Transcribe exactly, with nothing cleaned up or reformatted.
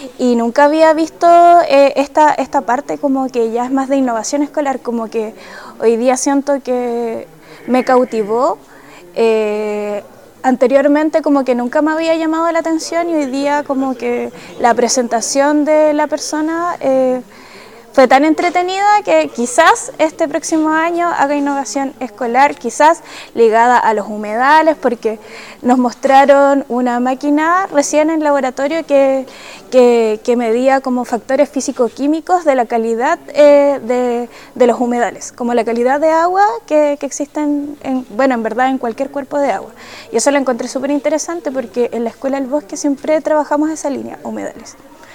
y nunca había visto eh, esta, esta parte como que ya es más de innovación escolar, como que hoy día siento que me cautivó. Eh, Anteriormente como que nunca me había llamado la atención y hoy día como que la presentación de la persona eh, fue tan entretenida que quizás este próximo año haga innovación escolar, quizás ligada a los humedales, porque nos mostraron una máquina recién en laboratorio que, que, que medía como factores físico-químicos de la calidad eh, de, de los humedales, como la calidad de agua que, que existen, en, bueno, en verdad en cualquier cuerpo de agua. Y eso lo encontré súper interesante porque en la Escuela del Bosque siempre trabajamos esa línea, humedales.